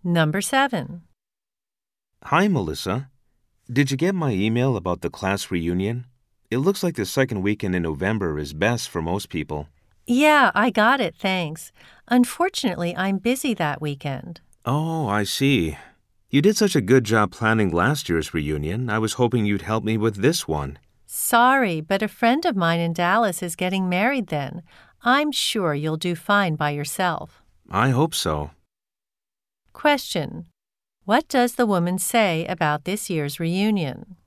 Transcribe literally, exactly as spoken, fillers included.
Number seven. Hi, Melissa. Did you get my email about the class reunion? It looks like the second weekend in November is best for most people. Yeah, I got it, thanks. Unfortunately, I'm busy that weekend. Oh, I see. You did such a good job planning last year's reunion. I was hoping you'd help me with this one. Sorry, but a friend of mine in Dallas is getting married then. I'm sure you'll do fine by yourself. I hope so. Question. What does the woman say about this year's reunion?